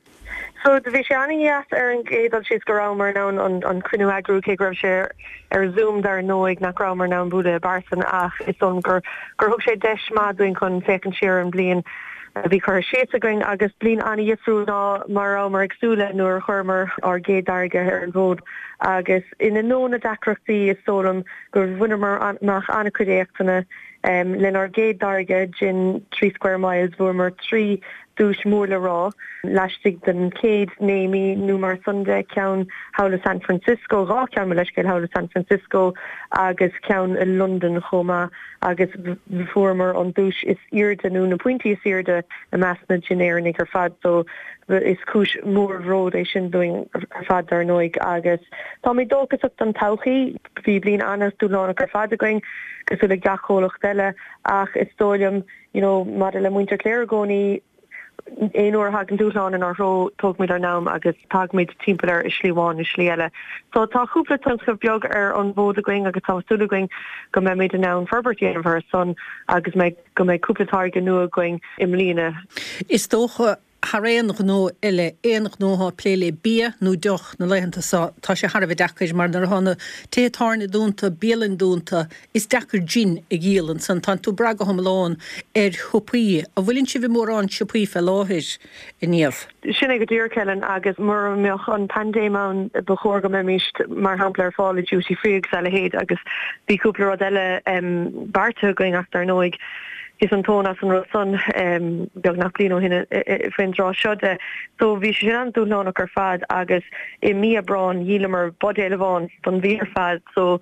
So the Vishani yes an gédal she's gorámer now on Crinu Agru Kigrab share Zoom dar noig na grammar now Buddha Barson ach is on gur hook sé desh ma doing con second share and blian vi chur séagring agus blin anna jefrú ná mar exúle nuair churmer or gédarge ar an bód agus ina nóna dacrochtaí is sólam gur bhuinemer nach anna chudéachtainna len ar gédarge gin 3 square miles bhuimer 3 dúis móla rá leistig den céad némi numar Sunday ceann Howla San Francisco rá ceann me leiscéil Howla San Francisco agus ceann in London choma agus bhfuamer an dúis is irde nú na pointí is irde a measna genéric ar fad so is cúis mór ród é sin doing ar fad ar nóig agus tá mé dógus an tauchií bhí blin anas dúlána ar fad a going gus le gachólach deile ach is tóliam mar le muinter léir gcónaí éonúair hagan dúláán in ar ró tóg mid ar nám agus tag mid timpplair is slíháin is slíile. So tá chúpla tanca beag ar an bód a going agus tásúla going go mé méid a nám Ferbertí an bhar son agus go méid cúplatáir nua going im lína. Is tócha Harréannach nó eile éannach nóá pléile bí nó deoch na leihananta tá sé Harbheith decaid mar nar hána tétarna dúnta bélan dúnta is dechar gin i gíalan san tan tú braga hamláin thupaí a bhfuilinn si bhí mór an sipaí fel láthir i níomh. Sinna go dtír Kellen agus mar meoch an pandémán ba chóga me míist mar hapla ar fála duty free a héad agus bhí cúpla rud eile barta going aftar nóig. Is an tónas an Rosan beag nach blino hinne féinrá siode. So bhí sé an dúlánach ar fad agus I mí braun dílamer bodéile bháin don bhí ar fad so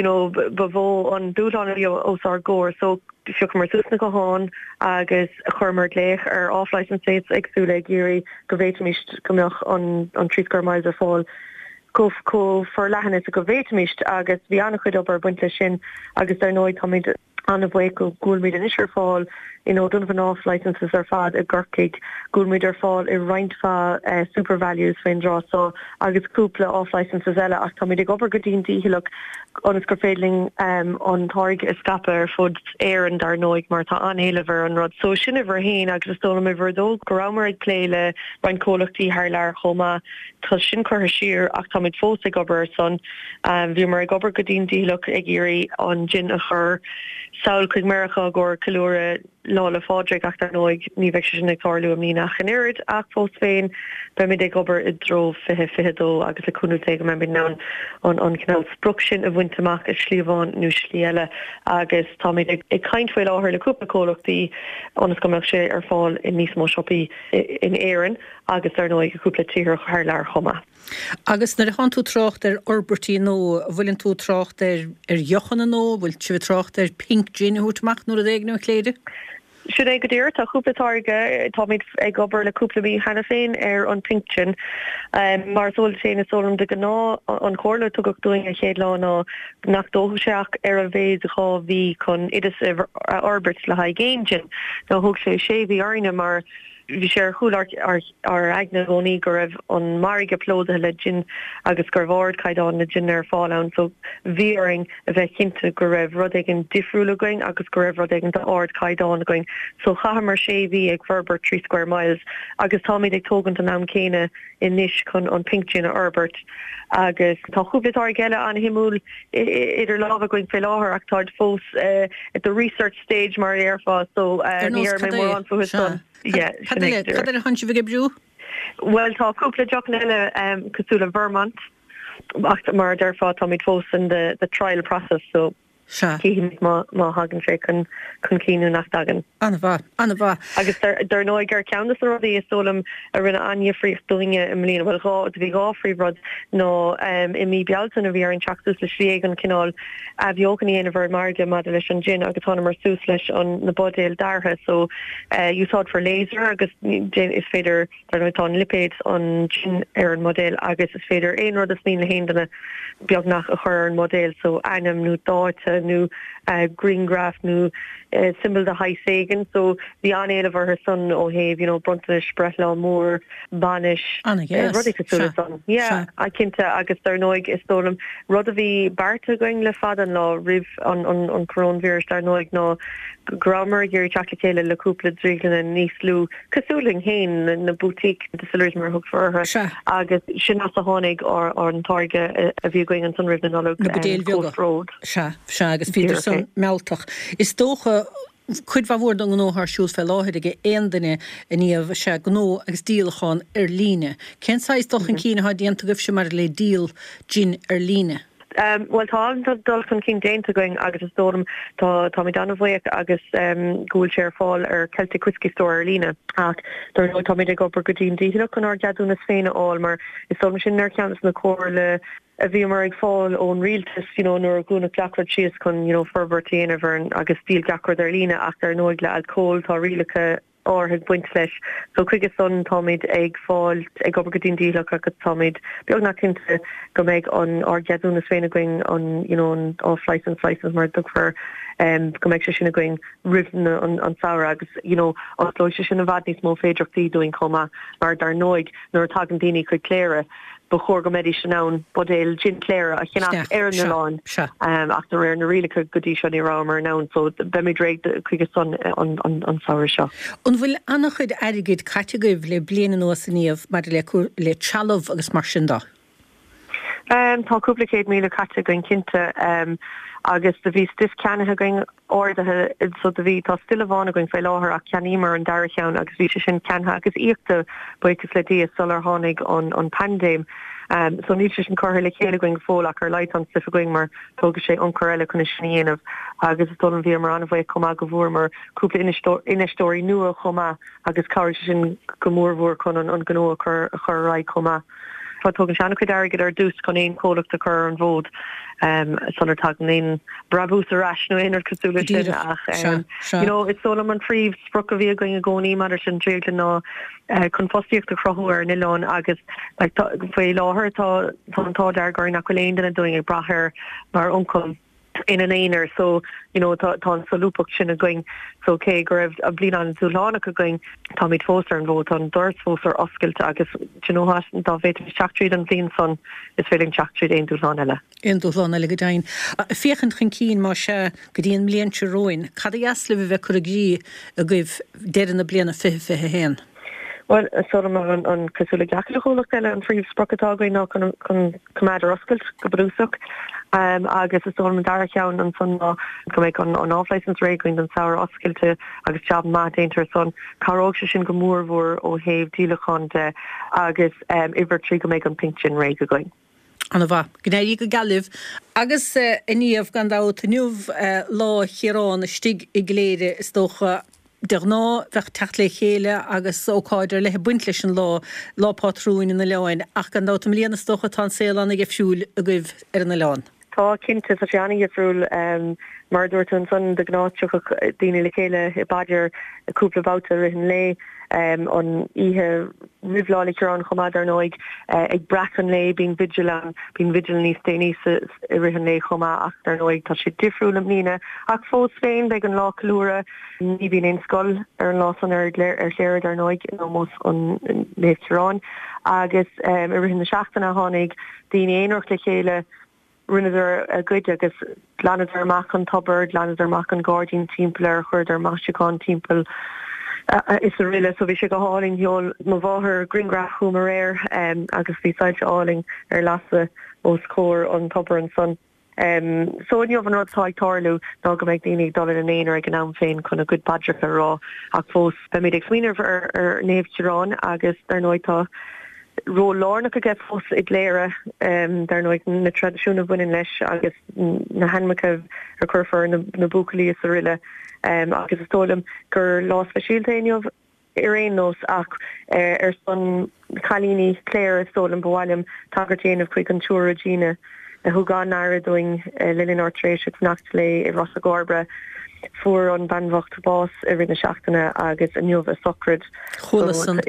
ba bhó an dúlána os ar góir so fiúch mar súsna go háin agus a churmar léich ar off-license states agsúla géirí go bhéitimist gombeoch an 3 square miles ar fáil. Có for lehanna a go bhéitimist agus bhí annach chud op ar buinte sin agus ar nóid táid an bhfuil go gúilmid an isir fáil dun van off licenses ar fad a gurkig gulmid ar fall I reinint fa super values fein draw so agus cúpla off licenses ela ach tá mid gobar godín díhilach onas gur fédling an targ escape ar fud éan dar nóig mar tá anhéilever an rod so sin iwwer héin agus stolam iwwer dó gorámar ag pléile bain cólachttí haar leir choma tá sin chuir sir ach tá mid fós ag gobar son bhí mar ag gobar godín díhilach ag géirí an gin a chur saoil chuig America gur calúra lála fádra ach dar nóig ní bheith sin ag tarlú am nína chanéad ach fós féin be mid ag gobar I dro fidó agus a cúnú te go me ná an canal spruc sin a bhaintach a slíomháin nó slíile agus tá mid ag caiintfuil áthir le cúpla cólachtaí anas go meach sé ar fáil in níos mó siopí in éan agus ar nóig a cúpla tíir chuir leir chuma. Agus na han tú trocht orbertí nó bhfuiln tú trocht jochanna nó bhfuil tú trocht pink gin hútach nó a déagú léide? Should I go dear ta cúplatarga tá mid ag gobar le cúpla bí hena féin ar an pinkin mar sol sé is solum de gná an chorla tugach doing a chéad lá ná nach dóhu seach ar a bhéid chá bhí chun idas orbert le ha géimgin nó thug sé bhí airne mar vi sé chuúl ar aagna gcóí go raibh an marig aplóda le gin agus gur bhard caiidán na gin ar fáán so bhíing a bheith cinnte go raibh rud ag an difriúla going agus go raibh rud ag an ard caiidán going so chamar sé bhí ag ferber 3 square miles agus táid ag tógan an am céine in níis chun an pink gin a Herbert agus tá chuúplatar geile an himúl idir láha going fé láthir ach táid fós at the research stage mar airfá so ní ar mé mór an fu son. Cad han si bhige brú? Well tá cúpla jocan eile cosúla Vermont ach mar derfá tá mid fós in the trial process so cíhí má hagan sé chun cíú nach dagan. Anna bha. Agus dar nóid gur ceannas an rudaí is sólam a rinne aine fríocht doinge I mlína bhil bhí gáfrí rud nó I mí bealtan a bhí ar an teachtas le slí an cinál a bheoganí ana bhar marga mad leis an gin agus tána mar sús leis an na bodéil dartha so úsáid for laser agus is féidir dar nóidtá lipéid an gin ar an modéil agus is féidir éon rud is mí le héanana beag nach a chur an modéil so einam nó dáte nó green graph nó symbol de high sagan so the anéile of her son ó heh bruntanish bretla mór banish rudi son I cinnte agus dar nóig is dólam rud a bhí barta going le fad an lá rih an coronavirus dar nóig ná grammar gur chatacéile le cúpla dríglan a níos lú cosúling hain na boutique de sellers mar hug for her agus sin as a hánig or an targa a bhí going an sunrih na nolog road se agus fiidir son meltach is dócha chuid bhór an nó haar siús fel láhead ige éandaine a níomh se gó agus díalachán ar líne. Ken sáis doch an cíine ha díanta goibh se mar le díal gin ar líne. Well tá dul chun cin déanta going agus is dóm tá mé dana bhaoach agus gúil sé fáil ar Celtic Whisky Store ar lína ach dar nó tá mé ag gobar go dtíon díach chun ar deadúna féine áil mar is dóm sin ar ceantas na cóir le a bhí mar ag fáil ón rialtas nuair a gúna gacrad sios chun ferbertíana bhar agus stíl gacrad ar lína ach ar nóid le alcóil tá rialacha orthaigh buint leis so chuige son táid ag fáil ag gobar go dtíon díach agus táid beag nach cinnte go méid an argeadúna féine going an an off license mar dugfar go méid se sinna going rina an saoir agus anló se sinna bhd níos mó féidirchttaí doing comma mar dar nóig nuair tagan daoine chuig cléire bechor go médi se nán bodéil gin léire a chinach ar na láin ach na réir na riile godí se ní rámar nán so be mé dréig chuige son an saoir seo. An bhfuil annach chuid airigid caitegoibh le bliana nó saníomh mar le chalamh agus mar sin dá. Tá cúplacéad míle caite goin cinnte agus de bhí stiff ceanathe going ordathe so de bhí tá still bhána going fé láthir ach ceanímar an darcheann agus bhí se sin ceantha agus íochta buchas le dí solar tháinig an pandéim. So ní sin choir le chéile going fólach ar leit an stifa going mar tógus sé an choile chun sníanamh agus is dul an bhí mar an bhfuh comá go bhór mar cúpla inistóí nua chomá agus cáir sin go mórmhór chun an gó chur raid comá. Tá tugann seanna chuid airgid ar dús chun éon cólacht a chur an bhód sonar tagan éon brabús a ras nó inar cosúla sin ach it's solam an phríomh spruc a bhí going a gcónaí mar sin tríagla ná chun fosíocht a chrothúir nilón agus faoi láthir tá an tád ar gar nach choléon duna doing ag brathir mar ioncaim in an einer, so tá solúpach sinna going so cé go raibh a blin an zúlánacha going tá míid fósar an bhót an dúirt fósar oscailt agus has dá bhéit teachtriad an bhíon son is féling teachtriad éon dúlán eile. Éon dúlán eile go dain. Féchan chun cín má se go dtíon mbliain roin. Cad easla bheith chuigí a goibh deireann na bliana fithe héin. Well, sort of an cosúla gacla cholacht eile an fríomh sprochatágaí ná chun cumáidir oscailt go brúsach. Agus is sort of dar ceann an son go méid an off-license réigoin an saoir oscailte agus job má déintear son caróg se sin go mórmhór ó héamh dílachánte agus ibar trí go méid an pintin réig going. Anna bha, gnéirí go galibh. Agus iníomh gan dát nuamh lá chirán stig i gléire is dócha der ná bheith techt le chéile agus ócáidir le buint leis an lápátrúin in na leáin ach gan dát am líana stocha tá sélan ag fiúil a goibh ar na leán. Tá cinnte sa seanna gefrúil mar dúirt an son de gnáteach daoine le chéile i baidir a cúpla báta rihin le an ihe rihlála ar an chomad ar nóig ag brachan le bín vigilant níos déine i rihin le chomá ach ar nóig tá si difriúil am líine ach fós féin beag an lá calúra ní bhíon éon scoil ar an lásan ar léir ar nóig nómós an léifterán agus i rihin na seachtainna tháinig daoine éonach le chéile rinne a good agus lanidir mac an tubbird, lanidir mac an guardian timpler, chuidir masicán timpel is a riile, so bhí sé go háling heol má bháthir Greengrass chumar air agus bhí sáilte áling ar lasa ó scór an tubber an son. So in an rud táigtarlú ná go méid daoine dul an éonar ag an am féin chun a good badreacha rá ach fós be méid ag swinir ar néamhtirán agus ar nóidtá ró lánach a get fós ag léire dar nóid na tradiisiúna bhuiin leis agus na henmacah ar chuirfar na búcalí is a riile agus is tólam gur lá speisialtainmh ar éon nós ach ar son chalíní cléir is tólam bháilim tagartéanamh chuig an túra díine a thugán nára doing lilin ortréis nacht le I Rossa Gorbre fuair an banhacht bás a rinne seachtainna agus a nuamh a socrid. Cholas an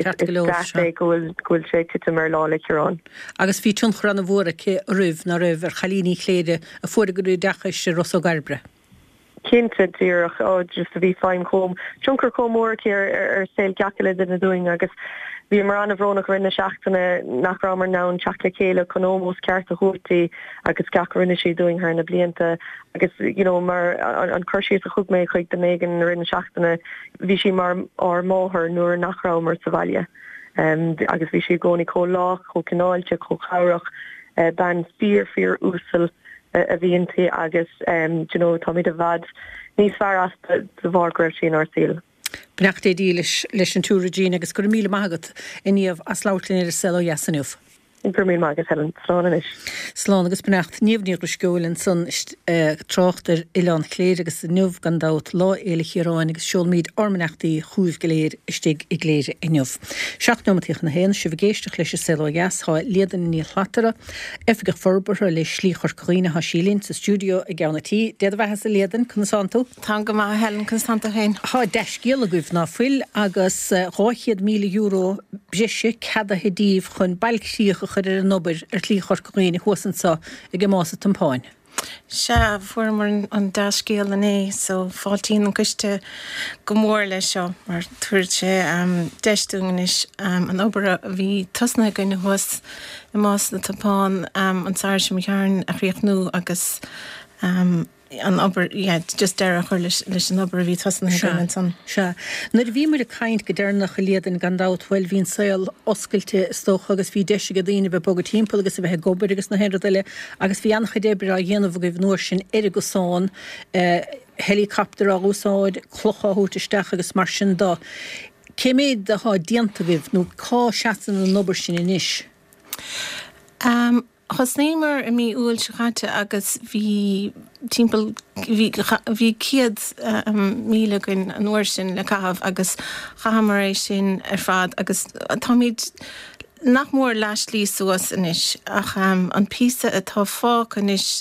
gohfuil sé titimar lá le Ciarán. Agus bhí tunchar an bhóra rih na rih ar chalíní chléide a fuair goú dechas Rossa Gorbre. Cinnte díireach just a bhí fáim com. Junkar comór ar saoil gacaile in a doing agus bhí mar an bhrónach rinne seachtainna nach ramar nán teach le chéile chun ómós ceart a thuirtaí agus gacha rinne sí doing haar na blianta agus mar an chuirsí a chug méid chuig de mégan rinne seachtainna bhí sí mar ar máthair nuair nach ramar sa bhaile agus bhí sí gcónaí có lách có cináilte có chairach ban fír úsal a bhíontaí agus tá míad a bhd níos fear as de bhhargraibh sin ar síl. Bneacht é dí leis an túra dín agus gur míle mágat iníomh as láirlinn ar sell ó jasanniuh. Gur mí mágat Helen, slán is. Slán agus bneacht níomhníor go sciúilinn san tráchtar Ileán Chléir agus nuamh gan dát lá éile chiaráin agus seolmíad ormanachtaí chuúh go léir istigh i gléire inniuh. Seachnomtíoch na héan si bhgéisteach leis sell ó jas há léadan ní chlatara efigh forbartha le slíchar coíine ha sílinn sa stúdio i gceannatí déad bheithes a léadan Constantú. Tá go má Helen Constanta héin. Tá 10 gil a goibh ná fuil agus 200,000 euro brise cada hedíh chun bailcsíocha chuir an nobair ar slíchar coíine chuasansa i g mása tampáin. Se bhfuair an 10 gil in é, so fáiltín an cuiste go mór lei seo mar tuair sé deistúis an obair a bhí tosna gine thuas i más na tampáin an sair sem chearn a chríochnú agus an obair, just deire chuir leis an obair a bhí tosna gine san. Se. Nuair bhí mar a caint go dearnach a léadan gan dát bhfuil hín saoil oscailte stocha agus bhí deise go daoine bheith bogad timppla agus a bheith gobar agus na héireile agus bhí annach débre a dhéanamh goibh nuair sin ar go sáin helicopter a úsáid clocha thuirtaisteach agus mar sin dá. Cé méid a há dianta bhíh nó cá seaan an nobair sin inis? Chosnémar a mí úil sechaite agus bhí timppel bhí ciad míle gon an uair sin le cahabh agus chahamaréis sin ar fad agus tá míid nach mór leis lí suas inis ach an písa atá fág inis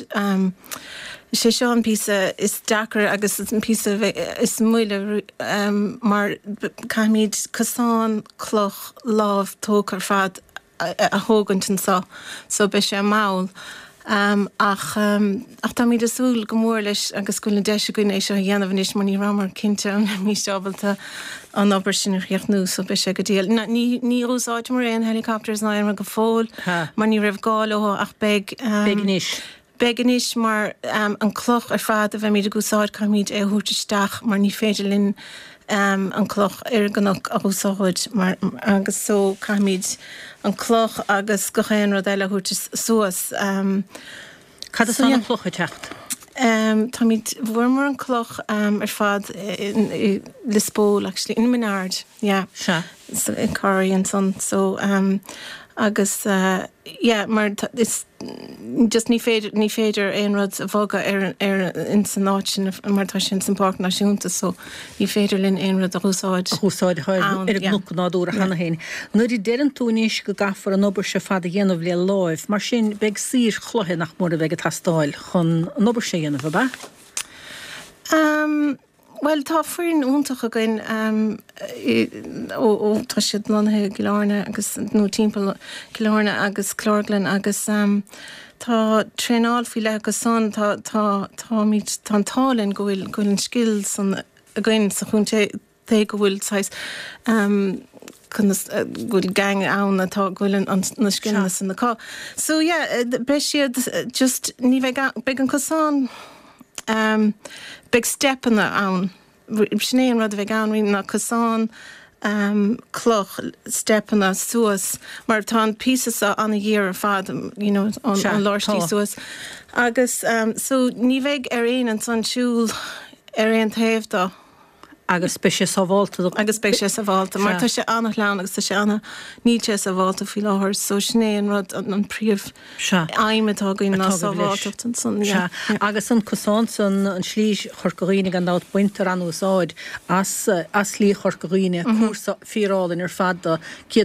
sé seo an písa is dachar agus an písa is muile mar caiimiid cosán cloch lámh tóg ar fad a hógantin so be sé máil ach tá míad asúil go mór leis agus go de goin éis se dhéanamh is mar ní ramar cinnte an místábalta an obair sin riocht nó so be sé go díal. Ní úsáid mar réon helicopters ná mar go fóil mar ní raibh gáil ó ach beganis mar an cloch ar fad a bheith míad a gúsáid chu míad éthúteisteach mar ní féidir linn an cloch gannach a úsáid mar agus so caiimiid an cloch agus go chéan rud eile chuirtas suas. Cad is an cloch a techt? Tá míid bhfuirmar an cloch ar fad Lisbó, actually, in Menard, yeah. Sure. So, in Corrie and son, so agus mar is just ní féidir éon rud a bhoga ar in san náitin mar tá sin san park náisiúnta so ní féidir linn éon rud a úsáid. Úsáid ar gnuc náúr a chana héin. Nuair í dean túníos go gafar an obair se fad a dhéanamh le láimh, mar sin beag sír chluthe nach mór a bheith a tastáil chun an obair sé dhéanamh ba? Well, tá fuirin úntaach again ó tá siad lonathe Gilárne agus nó timpeall Gilárne agus Clárglan agus tá tréáil fi le agus son tá míid tá tálinn go bhfuil skill san again sa chunte té go bhfuil sais gúil gang ann atá gúilin na skinna san na cá. So yeah, be siad just ní bheith beag an cosán big step in that own. Snéan rud bheith gan na cosán cloch step in that suas mar tá pieces an a year ar fad, you know, on láirtí suas. Agus so ní bheith ar éon an san siúil ar éon taobh dá. Agus spéise sa bháilta. Agus spéise sa bháilta, mar tá sé annach lean agus tá sé anna níte sa bháilta fi láthir, so snéan rud an príomh aimetá goin ná sa bháilta an son. Agus an cosán san an slí chorcoíine an dát buinter an úsáid as slí chorcoíine cuasa fírálinn ar fadda céad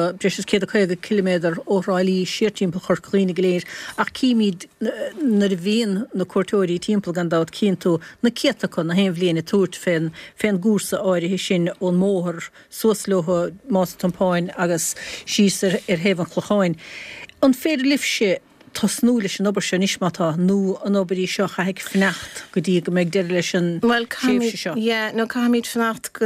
a kilometr óráilí séirtímpel chorcoíine léir ach cíimiid na bhíon na cuairteoirí timppel gan dát cíntú na céatachon na héon bhbliana túirt féin gúsa áirithe sin ón móthir suaslótha más tampáin agus síosar ar héhan chlucháin. An féidir lifse tá snú leis an obair se nismatá nó an obair í seo chaigh fneacht go dtí go méid deir leis an séimse seo. Yeah, nó caiimiid fneacht go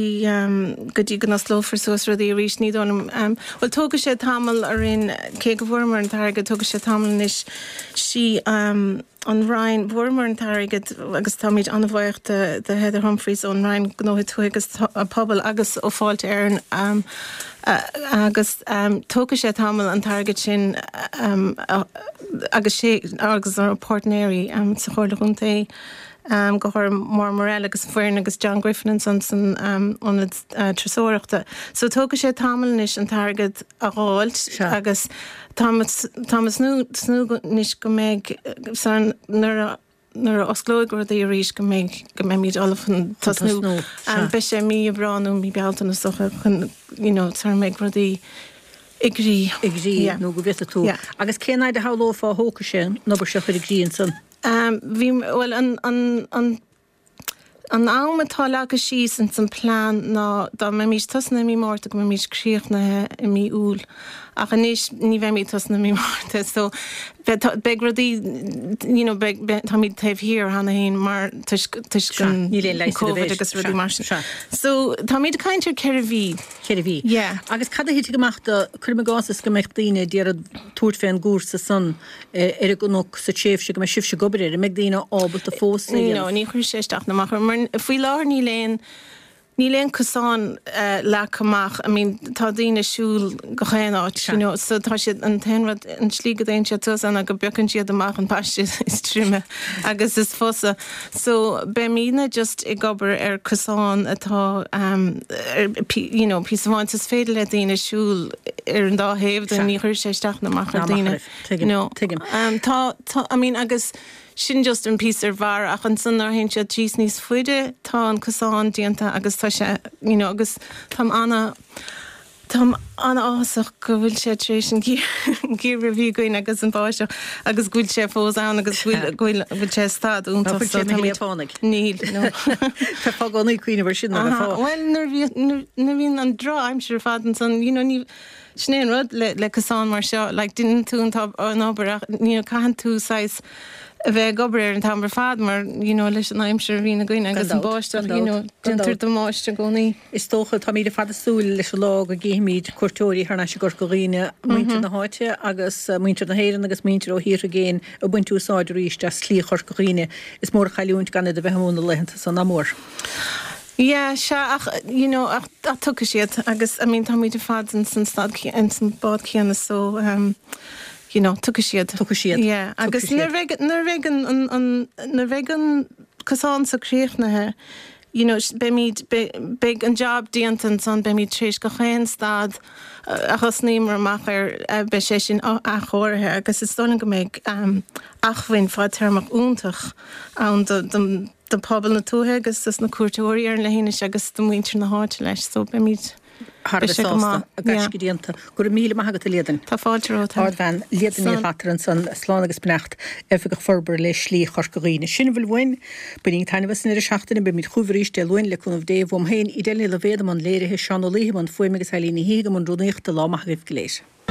dtí go naslófar suas rudí a rís níd anm. Well, tóga sé tamil ar in cé go bhfuirmar an targad tóga sé tamil is sí an Ryan bhfuirmar an targad agus táid anmhaocht de Heather Humphreys an Ryan gnóid tú agus pobl agus ó fáilte ar an agus tóga sé tamil an targad sin agus sé agus an Portnéirí sa chóirla chuntaí go chuir Mór Morell agus Fuirin agus John Griffin and Sonson an tresóireachta. So tóga sé tamilnis an targad a gháilt agus Thomas snú níos go méid san nuair osglóig gur dí ríis go méid míad olafan tasnú be sé mí bránú mí bealta na socha chun tar méid rudí igrí nó go bhíta tú. Agus céanaid a hálófá hóca sé nóair se chuir igríonn san. Well, an ámatá legus síos an san plán ná dá mé mís tasna mí mórta go mé mís críochnathe i mí úl ach aníis ní bheith mí tasna mí mórta so beg rudí tá míad taobh hir hana haon mar tuis gan COVID agus rudí mar so tá míad caiintear ceir a bhí. Agus cad hí goachta chuirmeáas go mecht daine dear túirt féin gúr sa san ar go nó sa séifse go me sibse gobar ar meid daine ábal a fós. Ní chuir séisteach na mar faoi láir ní léon cosán lechamach, tá daoine siúil go chéanáid, so tá siad an tainrad an slí go daon siad tusanna go becann siad amach an paiste is tríime agus is fosa. So be mína just I gobar ar cosán atá písáint is féidir le daoine siúil ar an dáhéamh den ní chuir séisteach namach ar daoine. Agus sin just an pís ar bhar ach an san ar hen siad tíos níos fuide tá an cosán díanta agus tá sé agus tá Tá an ásach go bhfuil sé trééis an gí bhí goin agus an báiseach agus gúil sé fós an agus bhfuil sé stad úntaánig. Níl Tá fágáí cuioine bhar sin Well na bhín an dráim se fadan san ní snéan rud le cosán mar seo, le duine tú an ábach ní caihan tú sais a bheith gobar an tamar fad mar leis an aimimseir hína goine agus an báiste dintir do máiste gcónaí. Is tócha tá míad a fad asúil leis lá a géimiid cuairtóirí thna se gur goghine muinte na háite agus muinte na héan agus muinte ó hir a géin a buint úsáid ríiste slí chur goghine is mór chaúint gan a bheithmúna lehananta san amór. Yeah, se ach tucha siad agus tá míad a fad san stad an san bád chéanna so tucha siad. Agus nar bhegan cosán sa críochnathe, be an job díantan san be míid trééis go chéin stad achas nímar amach be sé sin a chóirthe, agus is donna go méid achhain fá termach úntaach an de pobl na túthe agus is na cuairteoirí ar le héine agus do muintir na háte leis so be míid Harbesásta a gascidíanta gur míle maigad a lédan. Tá fáilrá bhein lédan í fataran san sláán agus benacht fi go forbar le slí chorcaghine. Sin bhfuil bhain buí tainehas in seachtainna be míid chuhríéis de luin le chunmh déh héin idéile le bhéad an léirithe seán ó léham an foiimigus helína híige an rúnéochtta lámach rih lééis.